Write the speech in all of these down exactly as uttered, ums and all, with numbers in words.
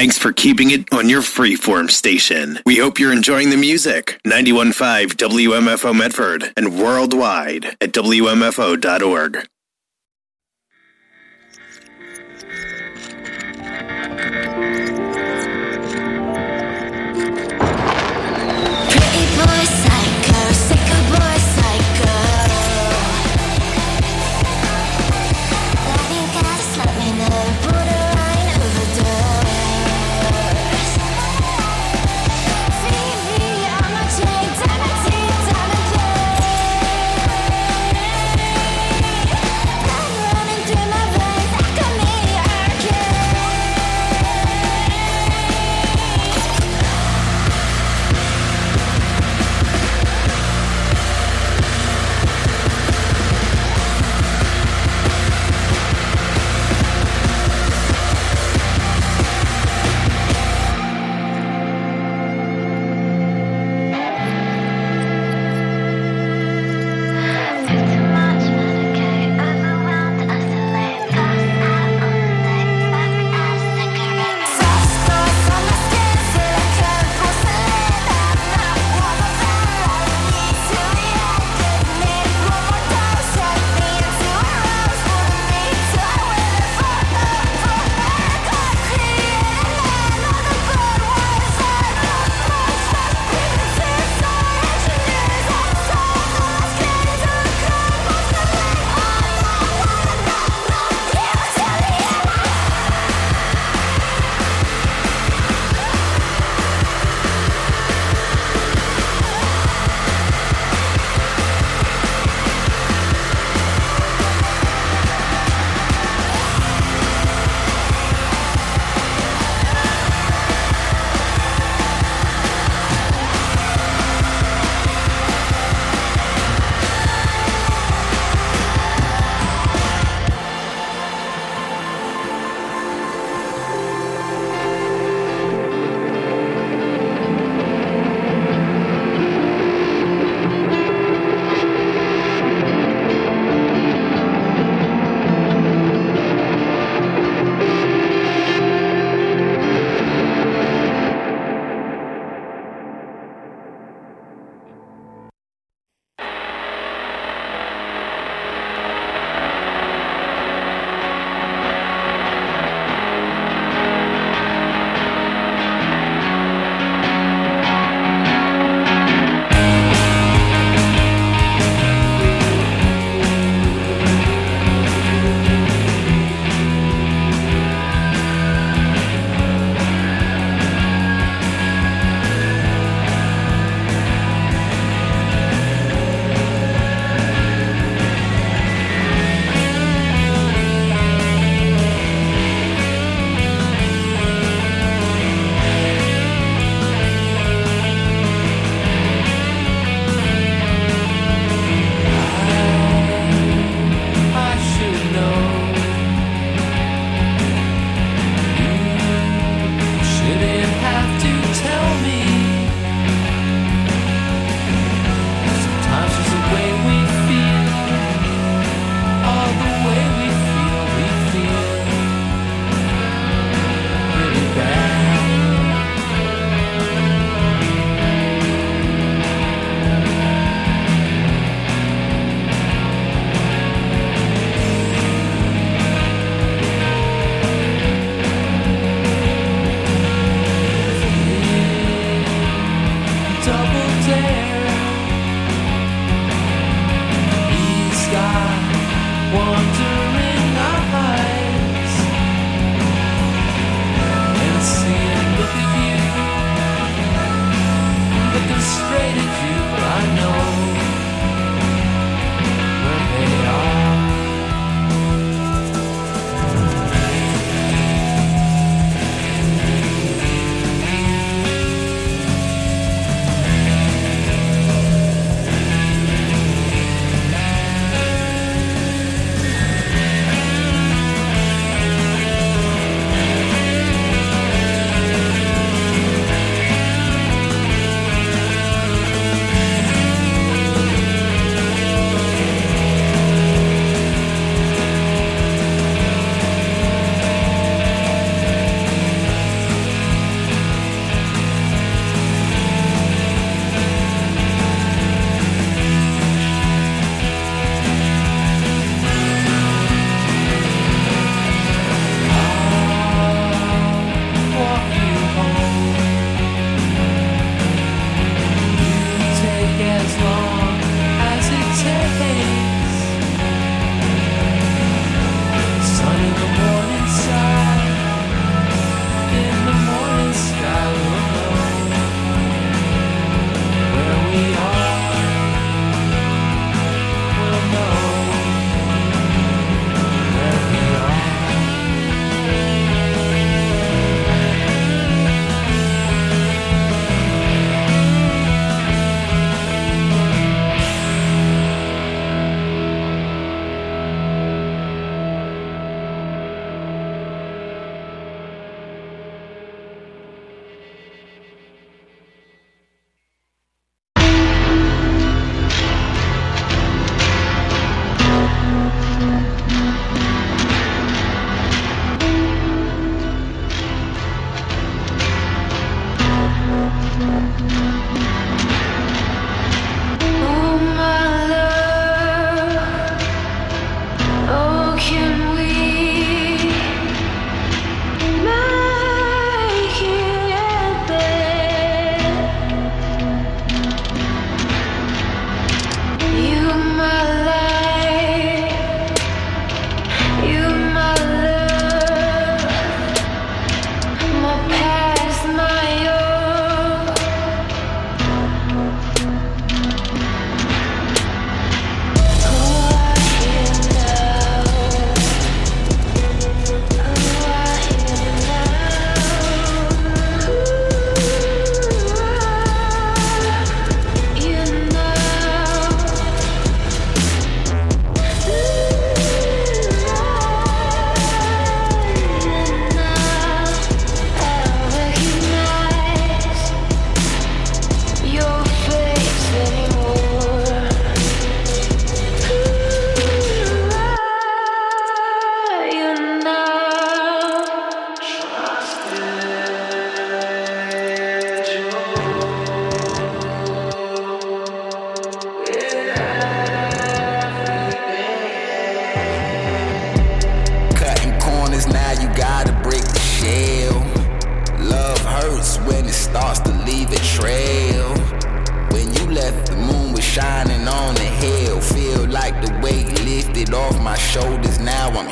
Thanks for keeping it on your freeform station. We hope you're enjoying the music. ninety-one point five W M F O Medford and worldwide at W M F O dot org.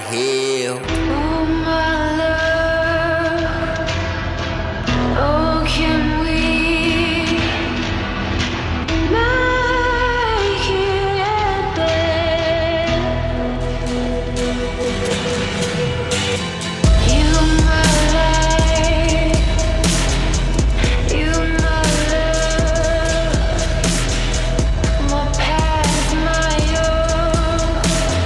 healed. Oh my love, oh can we make it there? You my life, you my love, my past, my own.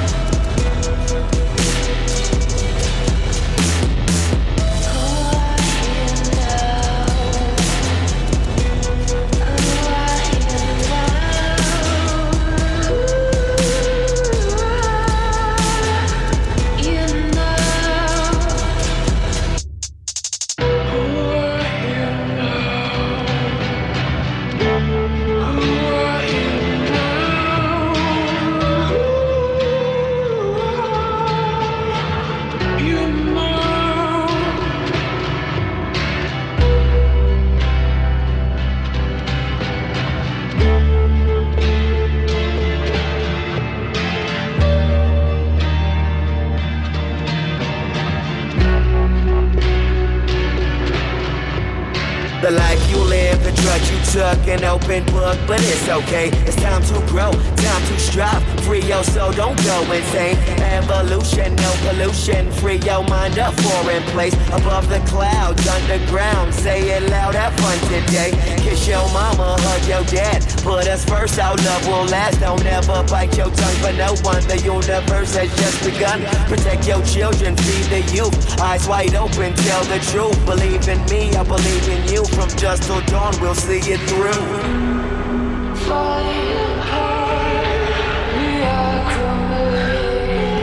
The life you live, the drugs you took, an open book, but it's okay. It's time to grow, time to strive. Free your soul, don't go insane. Evolution, no pollution. Free your mind, a foreign place. Above the clouds, underground. Say it loud, have fun today. Kiss your mama, hug your dad. Put us first, our love will last. Don't ever bite your tongue for no one. The universe has just begun. Protect your children, feed the youth. Eyes wide open, tell the truth. Believe in me, I believe in you. From dusk till dawn, we'll see it through. Falling apart, we are crumbling.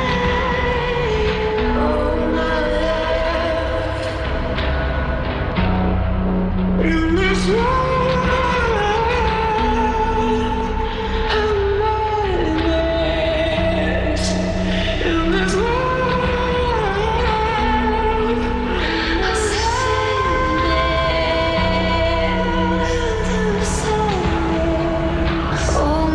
Oh my love, in this world, I'm madness. In this world, I say. Oh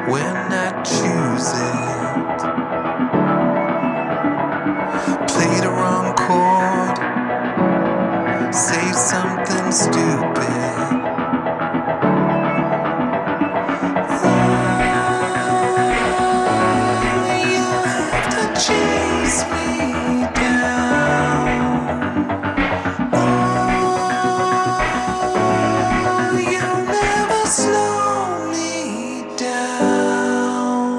when I choose it. Play the wrong chord, say something stupid. Oh, you have to chase me down. Oh, you'll never slow me down.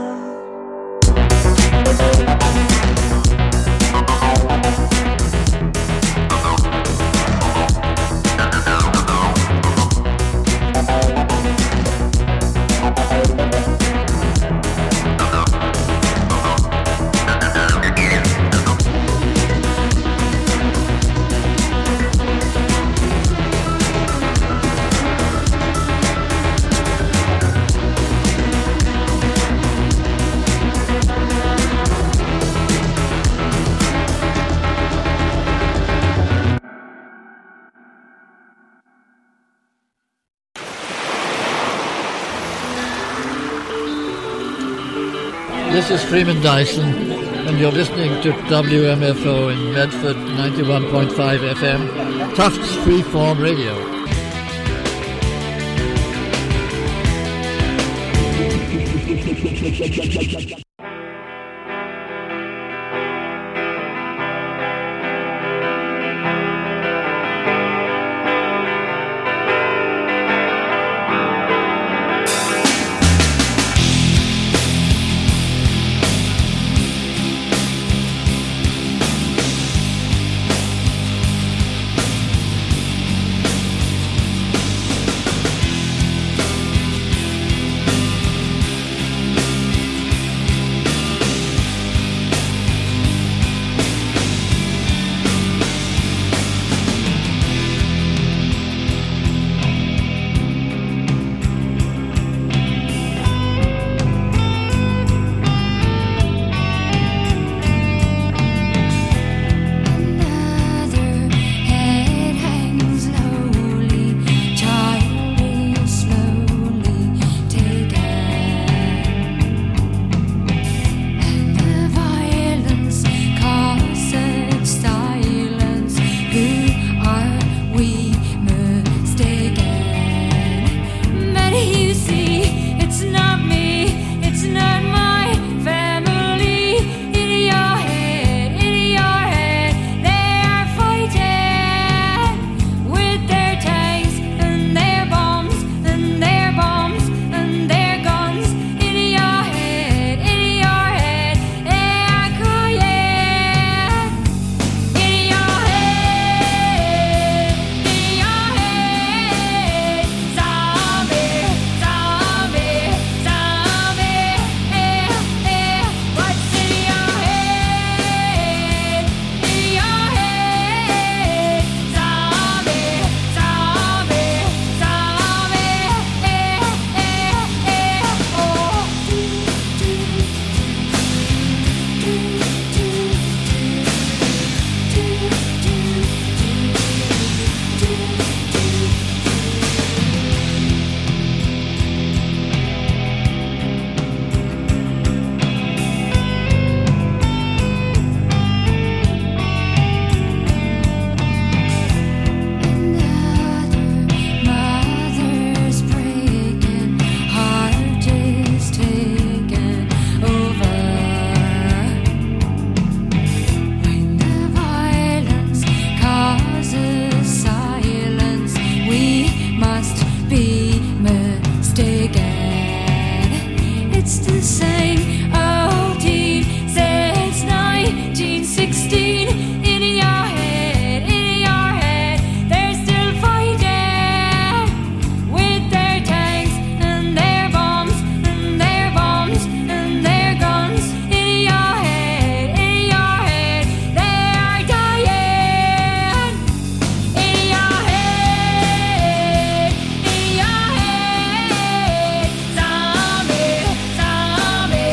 This is Freeman Dyson, and you're listening to W M F O in Medford, ninety-one point five F M, Tufts Freeform Radio. Zombie, zombie.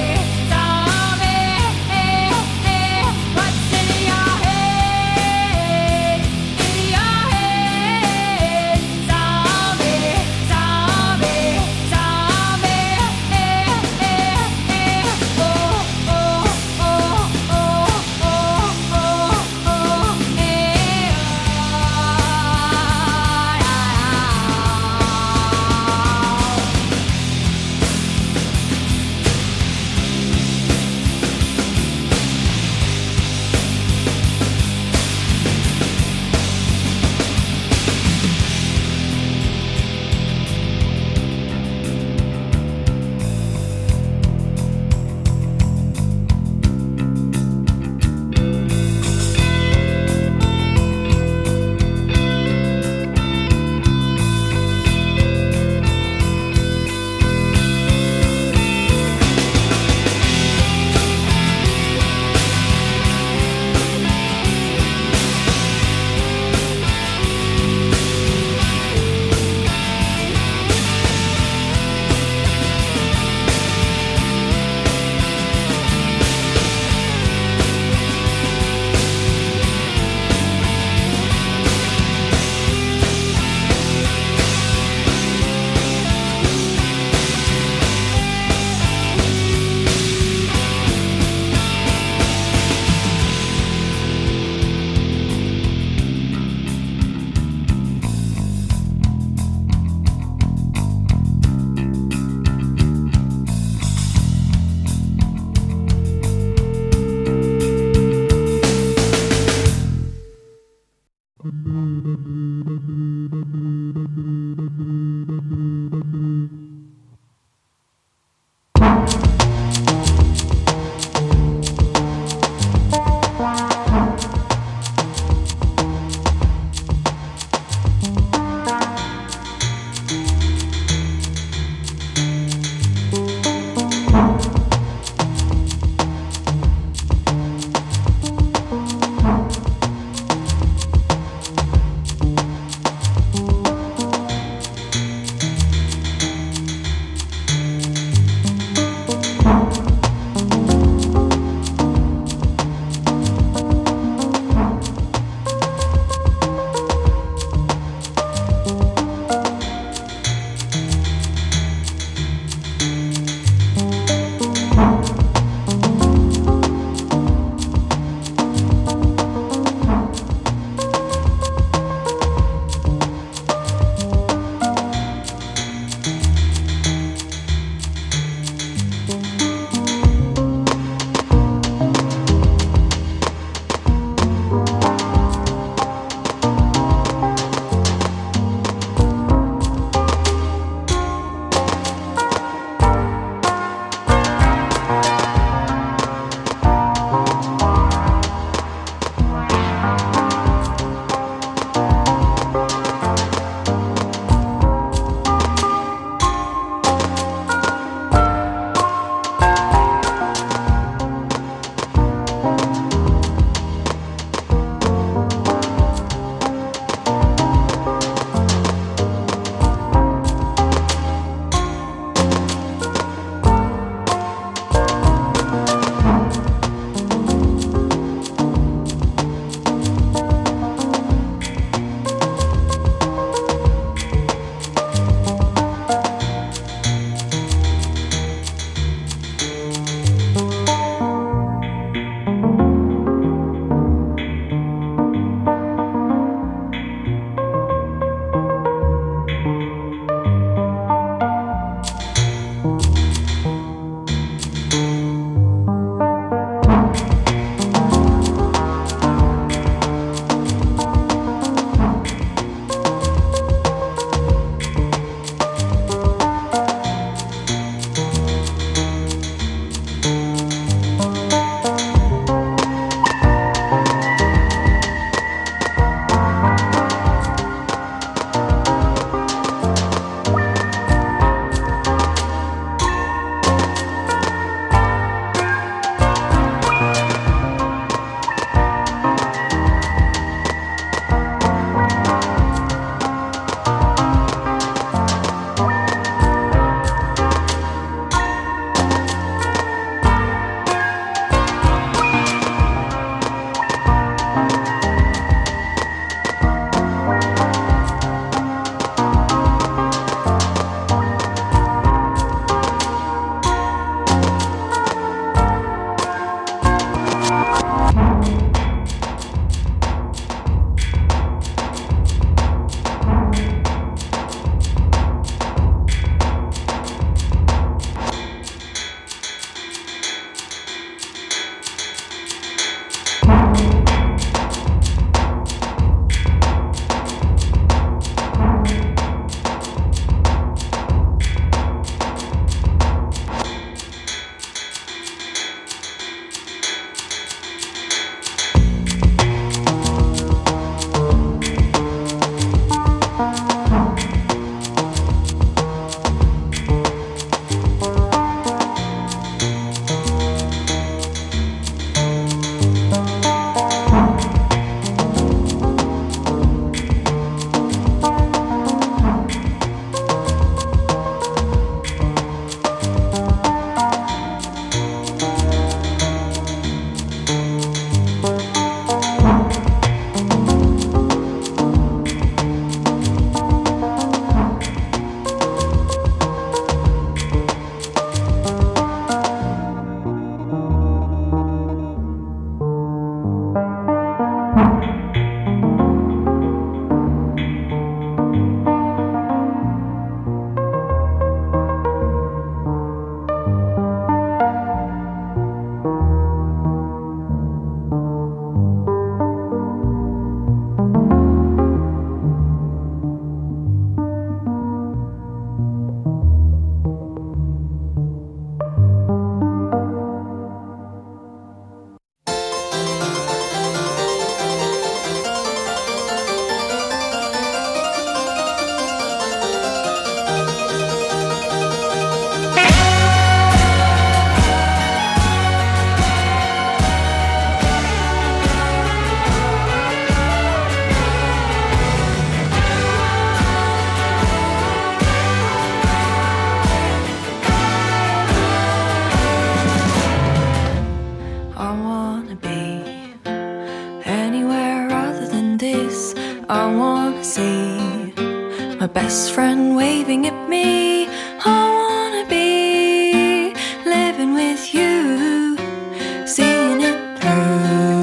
best friend waving at me. I wanna be living with you, seeing it through.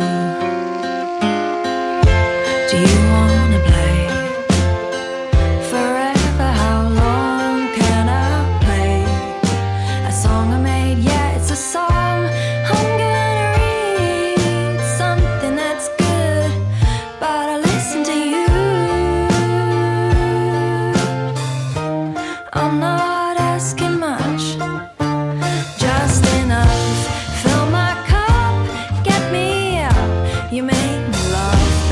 Do you wanna play forever? How long can I play a song I made? Yeah, it's a song. I'm gonna read something that's good, but I listen to you. I'm not asking much, just enough. Fill my cup, get me up. You make me laugh,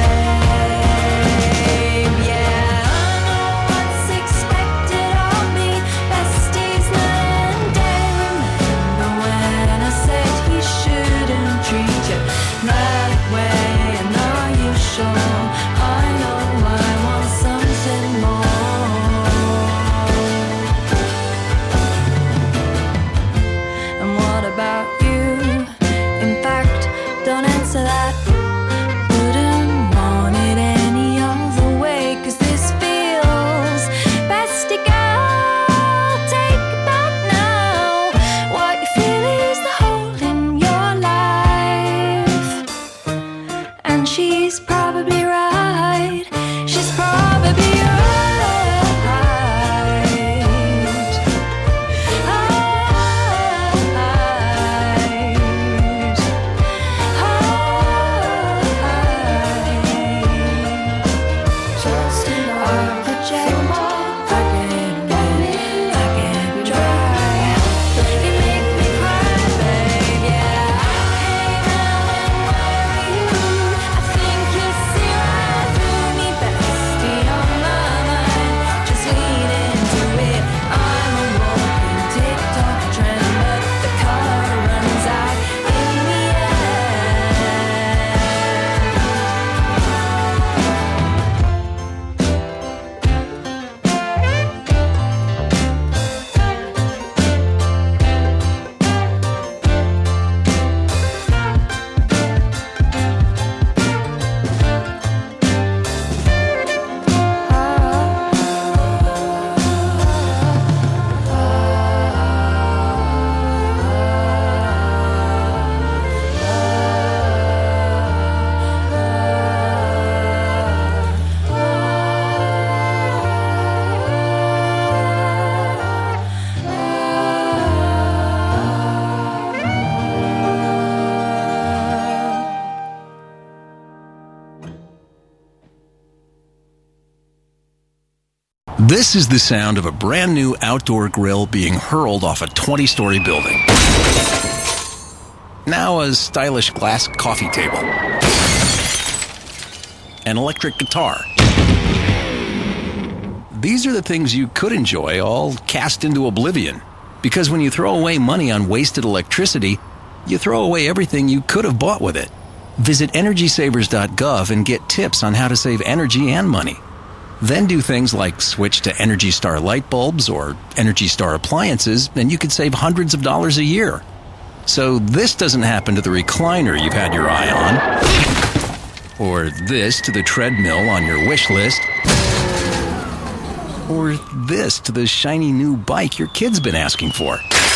babe. Yeah, I know what's expected of me. Besties night and day. Remember when I said he shouldn't treat you that way? And are you sure? I know I want something more. And what about you? In fact, don't answer that. Wouldn't want it any other way. 'Cause this feels bestie girl, take it back now. What you feel is the hole in your life. And she's probably right. She's probably right. Just enough to check more. I get wet, I get dry. You make me cry, babe. Yeah, I came out and worry you. I think you see right through me, bestie on my mind. Just lean into it. I'm a walking TikTok trend, but the color runs out in the end. This is the sound of a brand new outdoor grill being hurled off a twenty-story building. Now a stylish glass coffee table. An electric guitar. These are the things you could enjoy, all cast into oblivion. Because when you throw away money on wasted electricity, you throw away everything you could have bought with it. Visit energy savers dot gov and get tips on how to save energy and money. Then do things like switch to Energy Star light bulbs or Energy Star appliances, and you could save hundreds of dollars a year. So this doesn't happen to the recliner you've had your eye on, or this to the treadmill on your wish list, or this to the shiny new bike your kid's been asking for.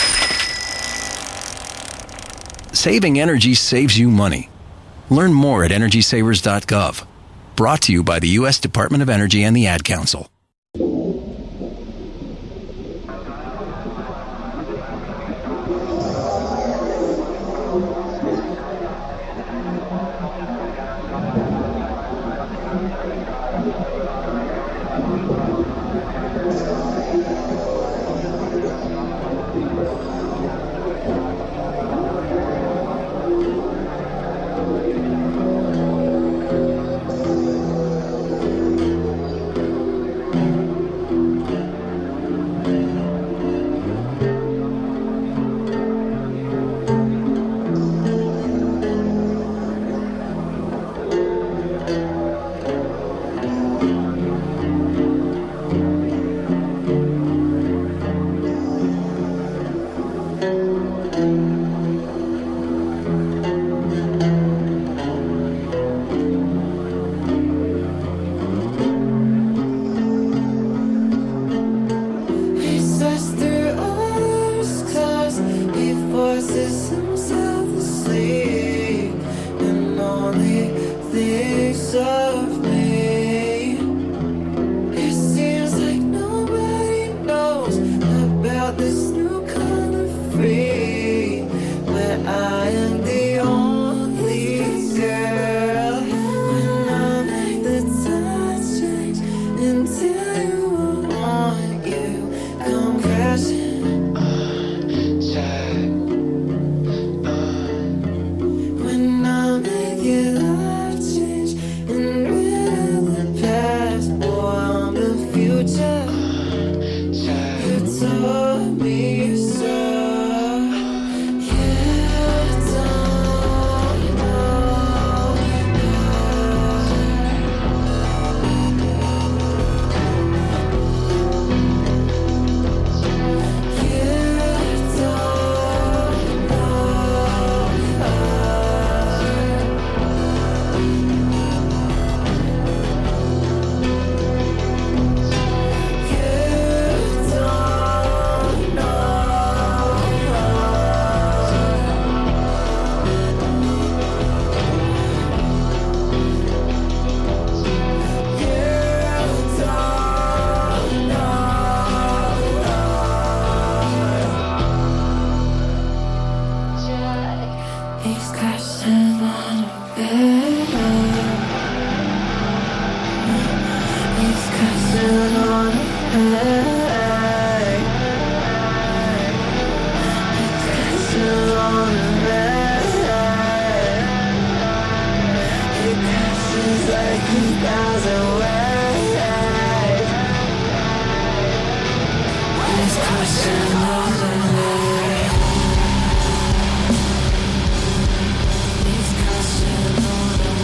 Saving energy saves you money. Learn more at energy savers dot gov. Brought to you by the U S Department of Energy and the Ad Council. of me. It seems like nobody knows about this new kind of free, where I am the only girl. When I make the tides change until you want you come crashing. When I make your life change and rid of the past, boy, I'm the future. You told me so. You don't know. You don't He's crashing on a bed. He's crashing on a bed. He's crashing on a bed. He crashes like he bows away. He's crashing on a bed. He's crashing on a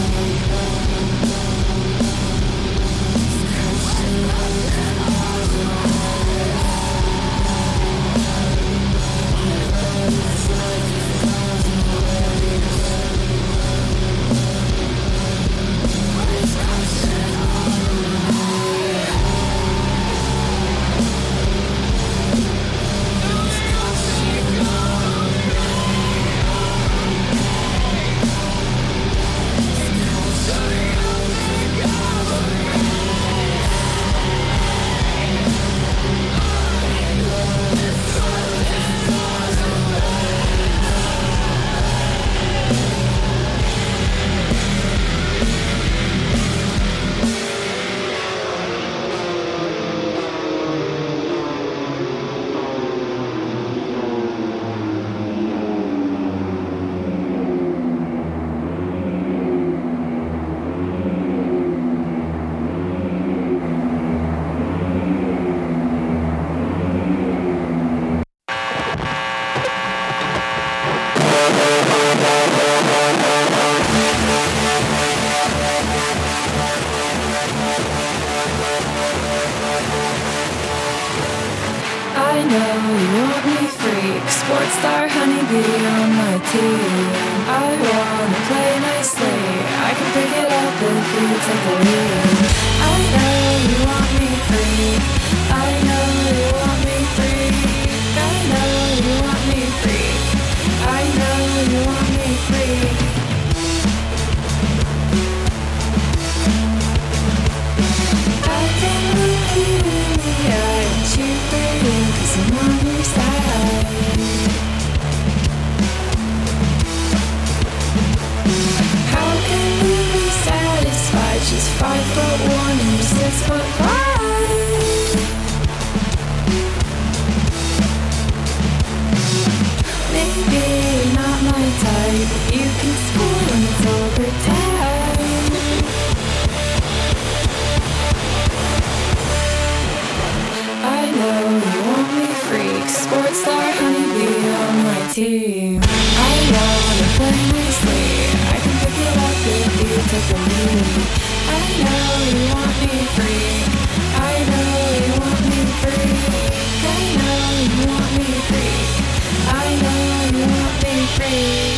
I know you want me freak, sports star honeybee on my team. I wanna play nicely, I can pick it up if you take the lead. I know you want me freak, I know you want me freak, I know you want me freak, I know you want me freak. I can look you in the eye and cheer for you, 'cause I'm on your side. How can we be satisfied? She's five foot one and you're six foot five. Maybe you're not my type, but you can score when it's overtime. I know you want me freak, sports star honeybee on my team. I wanna play nicely, I can pick it up if you take the lead. I know you want me freak, I know you want me freak, I know you want me freak, I know you want me freak.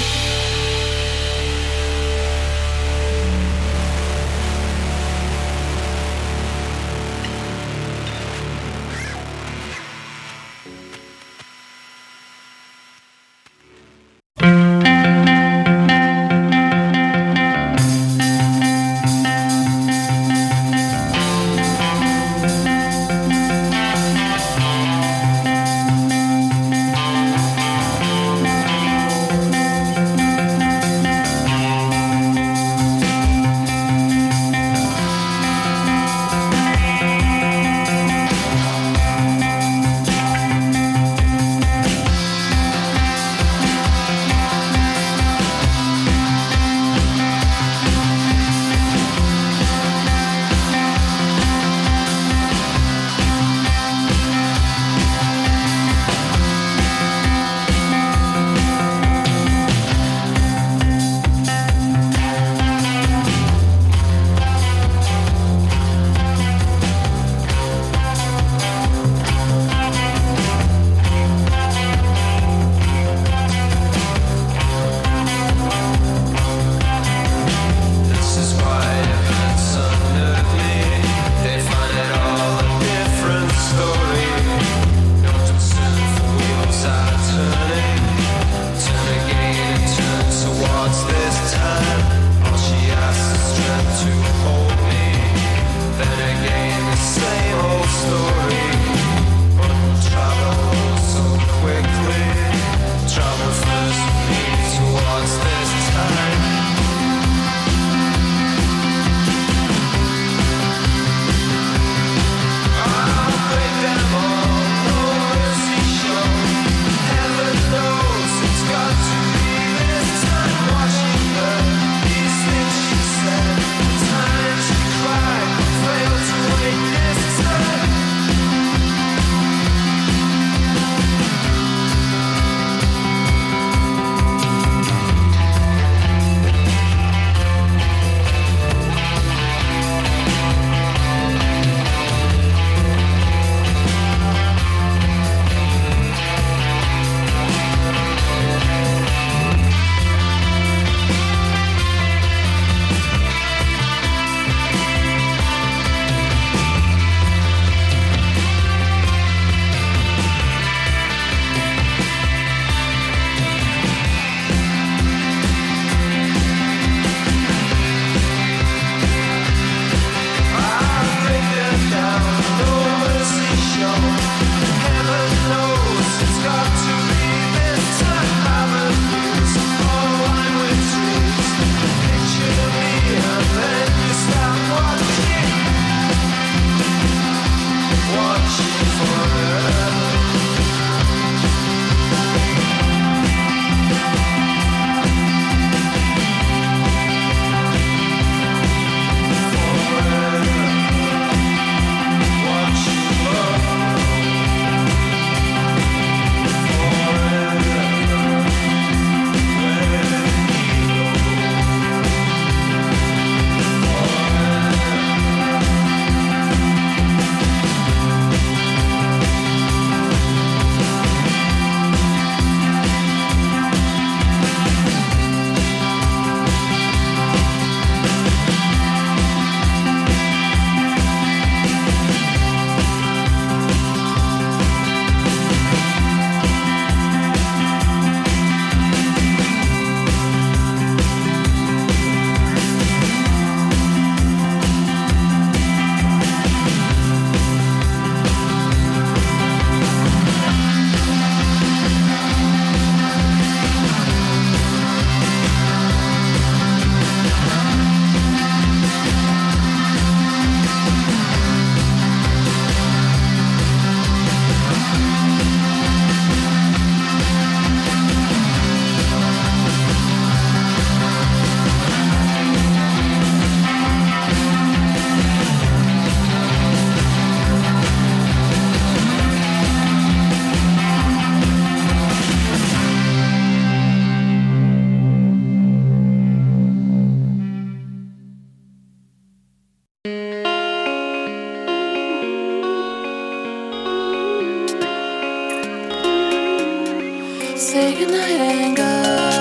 say goodnight and go.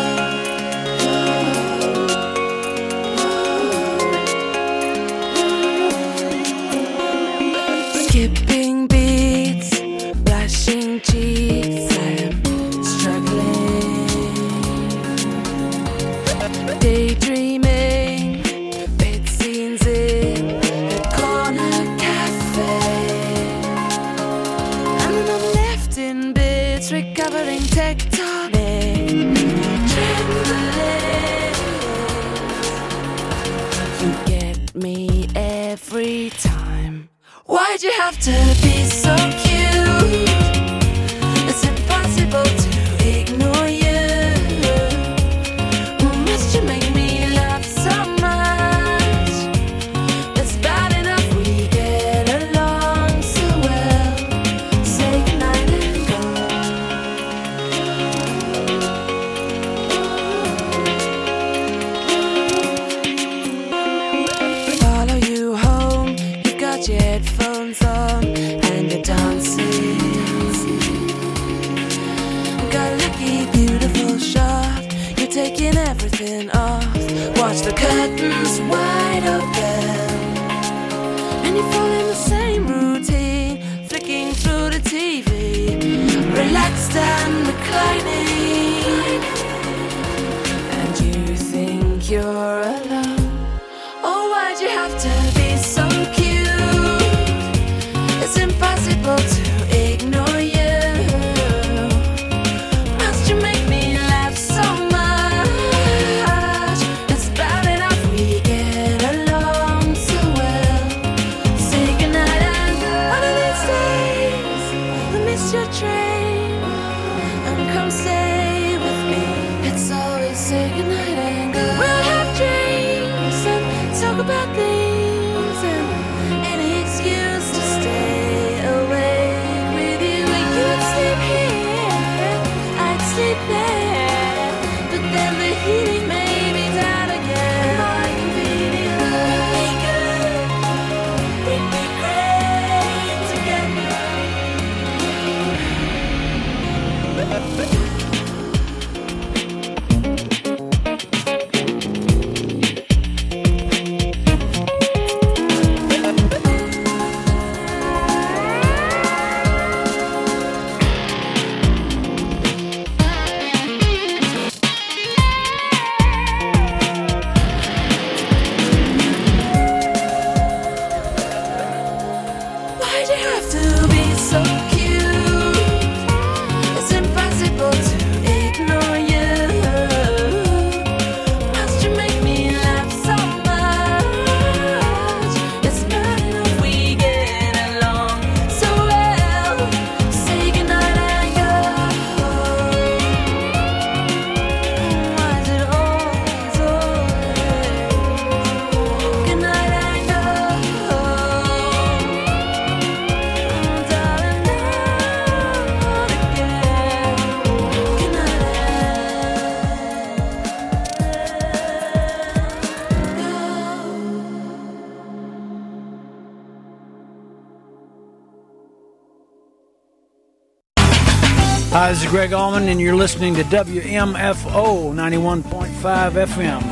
Skipping beats, blushing cheeks, I'm struggling. Daydreaming, bed scenes in the corner cafe. And then I'm left in bits, recovering tectonic trembling. You get me every time. Why'd you have to be so cute? It's impossible to ignore you. Must you make me laugh so much? It's bad enough we get along so well. Say goodnight and go. Follow you home, you've got your headphones on and you're dancing. Got a lucky, beautiful shot. You're taking everything off. Watch the curtains wide open, and you fall in the same routine, flicking through the T V, relaxed and reclining. And you think you're alone. Oh, why'd you have to be so cute? It's impossible to ignore you. Must you make me laugh so much? It's bad enough we get along so well. Say goodnight and go. One of these days, we'll miss your train and come stay with me. It's always say goodnight and go. We'll have dreams and talk about things and any excuse to stay awake with you. You'd sleep here, I'd sleep there, but then the heating may be down again. My convenient good, we'd be great together. Why'd you have to be so cute? It's impossible to ignore you. Must you make me laugh so much? It's bad enough we get along so well. Say goodnight and go. Why's it always, always goodnight and go? Darling, not again. Goodnight Hi, this is Greg Allman, and you're listening to W M F O ninety-one point five F M.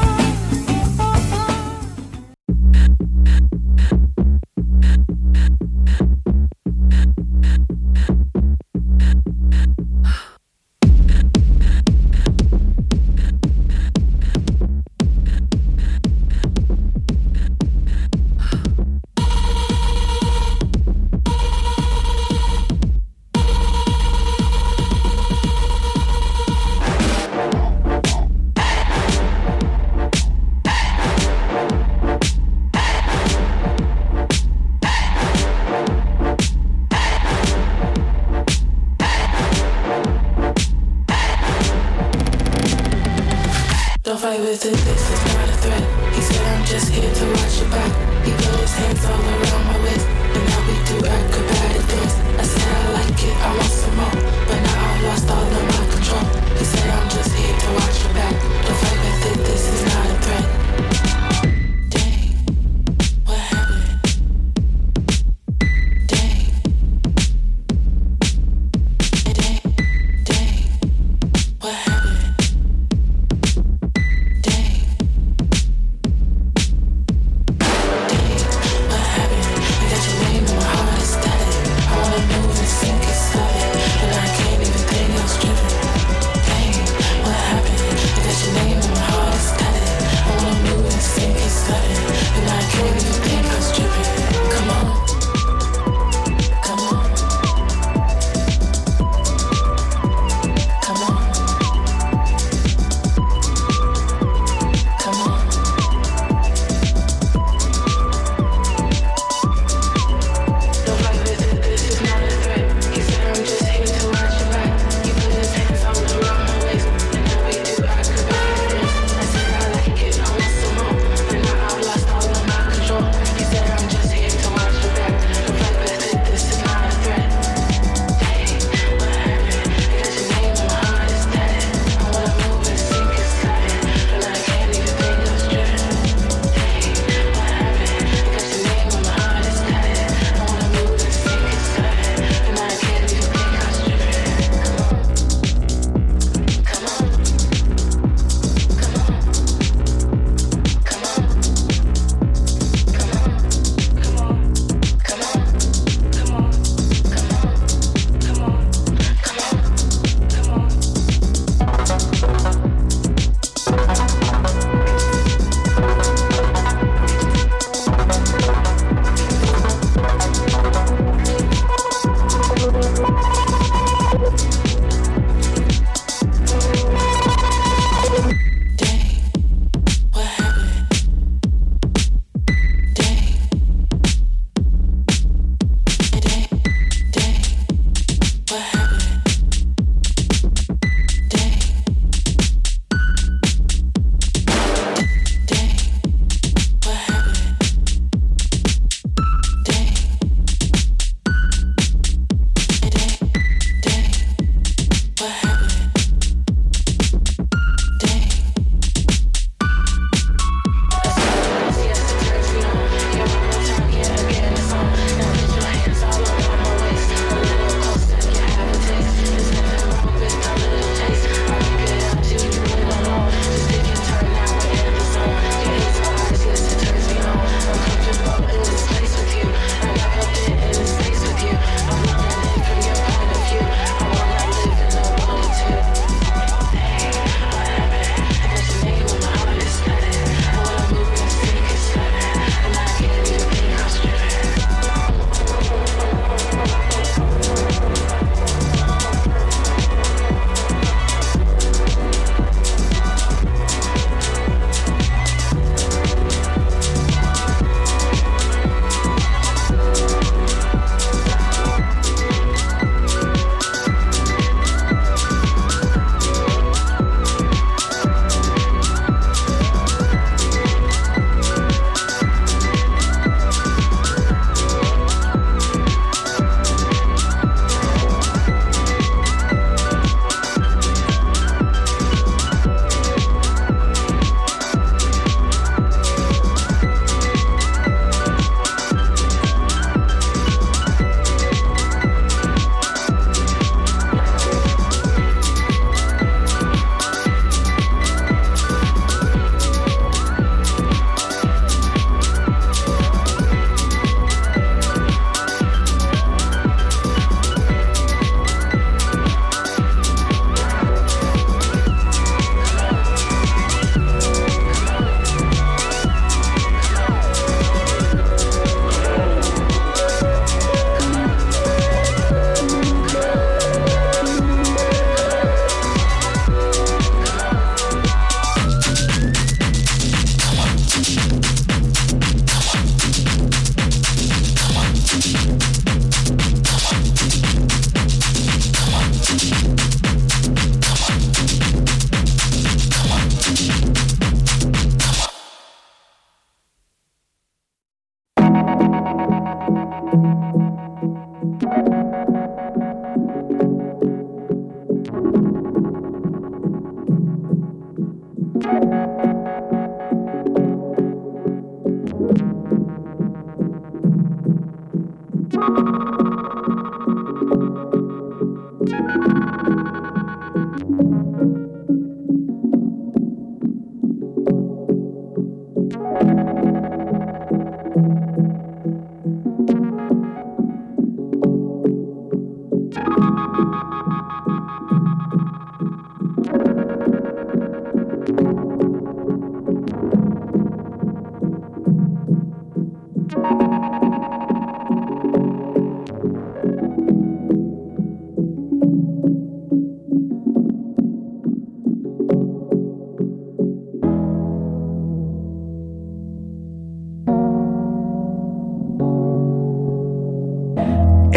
Don't fight with it, this is not a threat. He said I'm just here to watch your back. He put his hands all around my waist, and now we do acrobatic dance. I said I like it, I want some more, but now I've lost all of my control. He said I'm just here to watch your back. Don't fight with it, this is not a threat. Dang, what happened? Dang, dang, dang.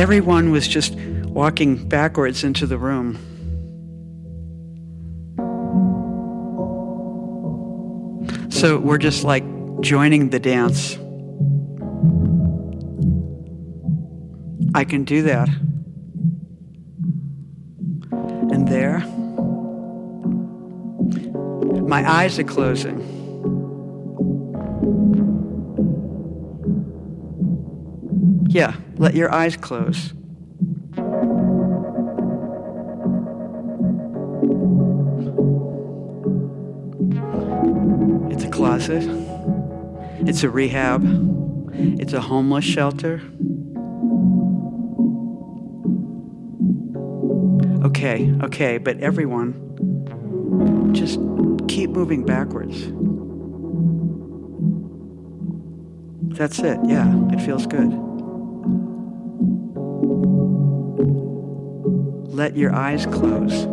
everyone was just walking backwards into the room. So we're just like joining the dance. I can do that. And there, my eyes are closing. Yeah, let your eyes close. It's a closet. It's a rehab. It's a homeless shelter. Okay, okay, but everyone, just keep moving backwards. That's it, yeah, it feels good. Let your eyes close.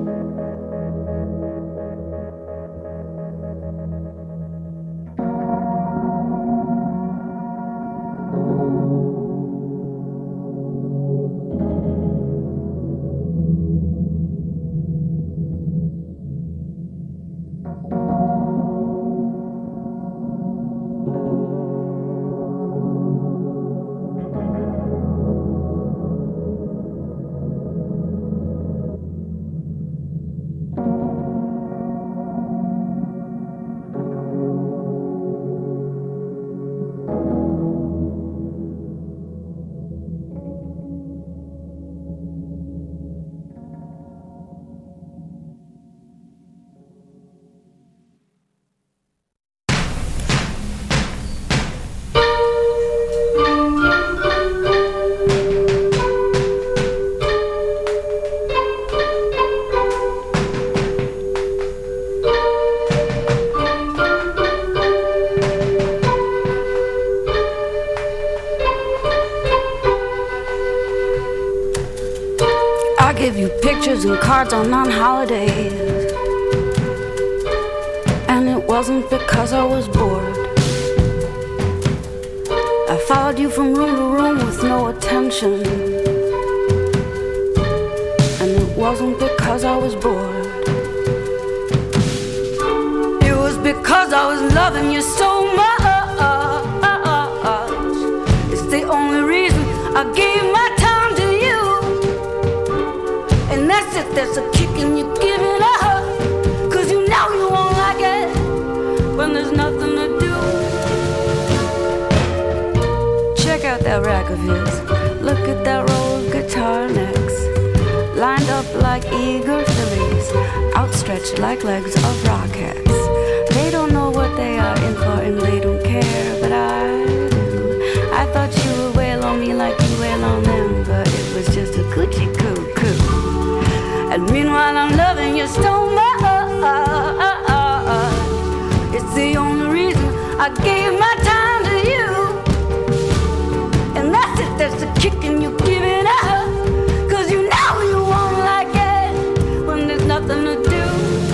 And cards on non-holidays, and it wasn't because I was bored. I followed you from room to room with no attention, and it wasn't because I was bored. It was because I was loving you so much. It's the only reason I gave my time to you. And that's it, there's a kick in you giving up, 'cause you know you won't like it when there's nothing to do. Check out that rack of his, look at that row of guitar necks, lined up like eager fillies, outstretched like legs of rockets. They don't know what they are in for and they don't care, but I do. I thought you would wail on me like you wail on them, but it was just a coochie coo coo. And meanwhile I'm loving you so much. It's the only reason I gave my time to you. And that's it, that's the kick in you giving up, 'cause you know you won't like it when there's nothing to do.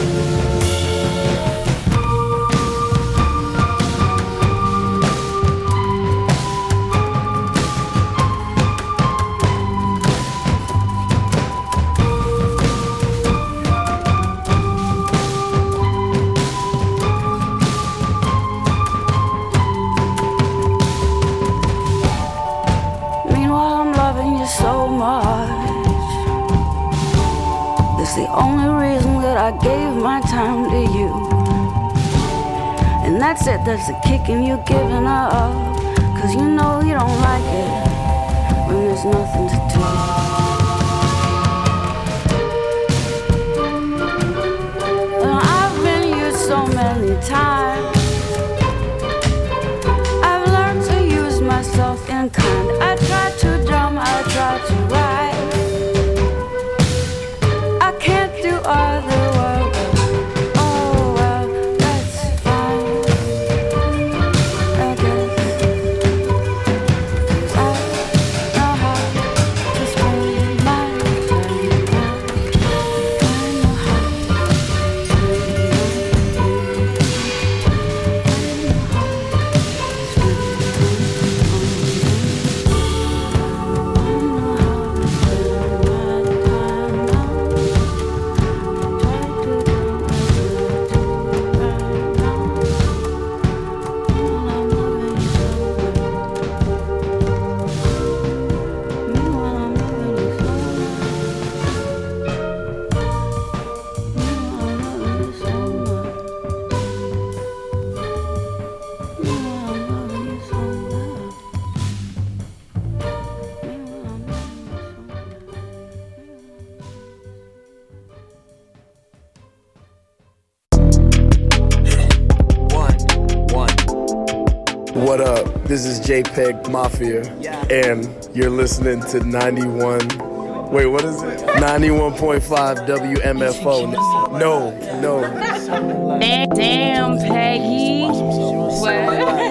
The only reason that I gave my time to you. And that's it, that's the kicking you giving up, 'cause you know you don't like it when there's nothing to do. And I've been used so many times, I've learned to use myself in kind. I try to drum, I try to write, other world. Oh well, that's fine, I guess. 'Cause I know how to spend my time. I know how to spend my time. I know how to What up? This is JPEG Mafia, and you're listening to ninety-one. Wait, what is it? ninety-one point five W M F O. No, no. Damn, Peggy. What?